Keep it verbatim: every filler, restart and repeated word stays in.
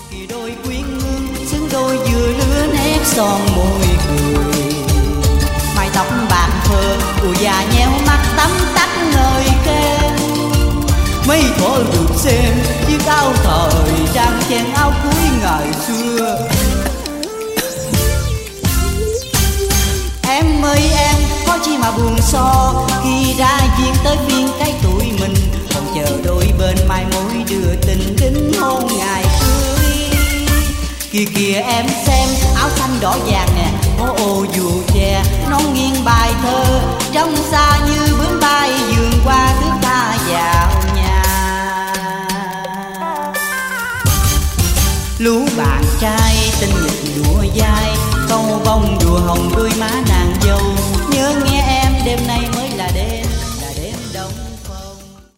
Kỳ đôi quyến hương xứng đôi vừa lứa nét son môi cười, mái tóc bạc phơ của già nheo mắt tắm tắt ngời khen. Mấy thuở được xem chiếc áo thời trang chen áo cuối ngày xưa. Em ơi em có chi mà buồn so, khi ra duyên tới phiên cái tuổi mình, còn chờ đôi bên mai mối đưa tình đến hôn ngày cưới. Kìa kìa em xem áo xanh đỏ vàng nè, có ô dù che non nghiêng bài thơ, trong xa như bướm bay vườn qua nước ta vào nhà. Lũ bạn trai tinh nghịch đùa dai, câu bông đùa hồng đôi má nàng dâu, nhớ nghe em đêm nay mới